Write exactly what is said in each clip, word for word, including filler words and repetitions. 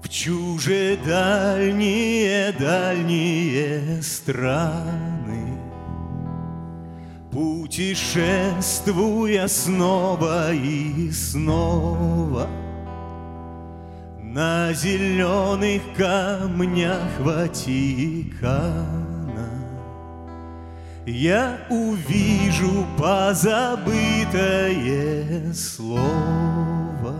чужие дальние-дальние страны, путешествуя снова и снова, на зеленых камнях Ватикана я увижу позабытое слово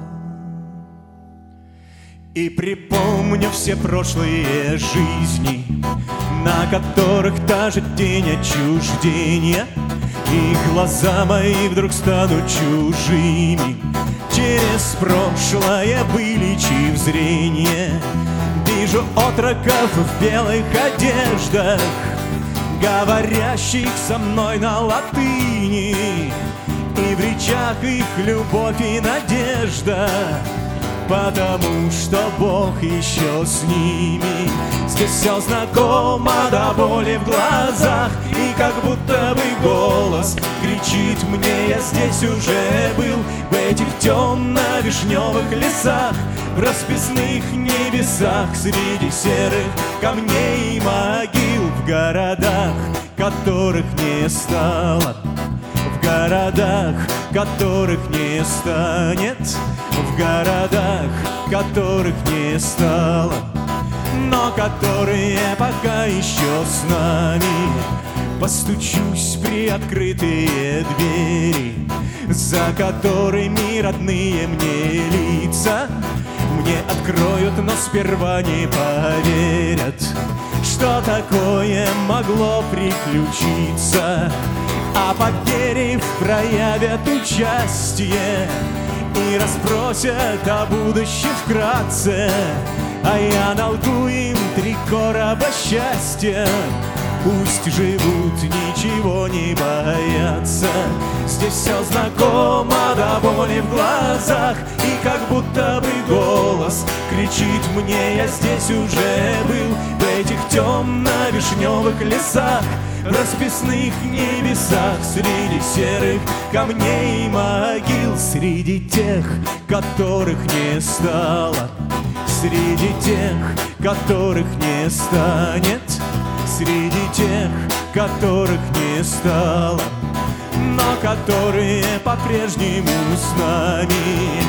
и припомню все прошлые жизни, на которых даже тень отчуждения, и глаза мои вдруг станут чужими. Через прошлое вылечив зрение, вижу отроков в белых одеждах, говорящих со мной на латыни, и в речах их любовь и надежда, потому что Бог еще с ними. Здесь все знакомо до боли в глазах, и как будто бы голос кричит мне: я здесь уже был, в этих темно-вишневых лесах, в расписных небесах, среди серых камней и могил, в городах, которых не стало, в городах, которых не станет, в городах, которых не стало, но которые пока еще с нами. Постучусь в приоткрытые двери, за которыми родные мне лица мне откроют, но сперва не поверят, что такое могло приключиться. А поверив, проявят участие и расспросят о будущем вкратце, а я налгу им три короба счастья. Пусть живут, ничего не боятся. Здесь все знакомо до боли в глазах, и как будто бы голос кричит мне: я здесь уже был, в этих темно-вишневых лесах, в расписных небесах, среди серых камней и могил, среди тех, которых не стало, среди тех, которых не станет, среди тех, которых не стало, но которые по-прежнему с нами.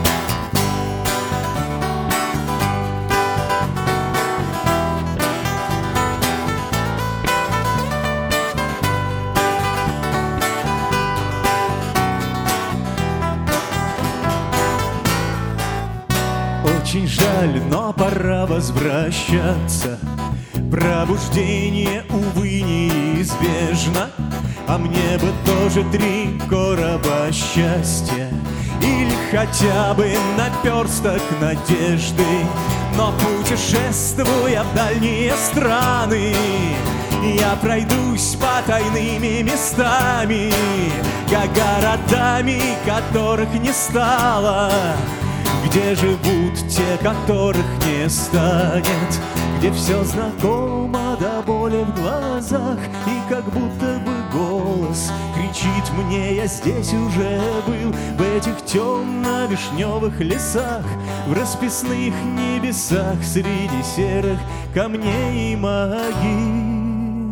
Очень жаль, но пора возвращаться. Пробуждение, увы, неизбежно, а мне бы тоже три короба счастья или хотя бы наперсток надежды. Но путешествуя в дальние страны, я пройдусь по тайными местами, как городами, которых не стало, где живут те, которых не станет, где все знакомо до боли в глазах, и как будто бы голос кричит мне: я здесь уже был, в этих темно-вишневых лесах, в расписных небесах, среди серых камней и могил,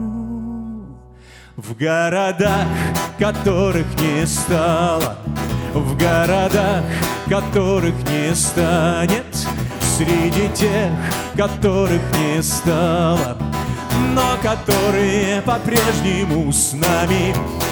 в городах, которых не стало, в городах, которых не станет, среди тех, которых не стало, но которые по-прежнему с нами.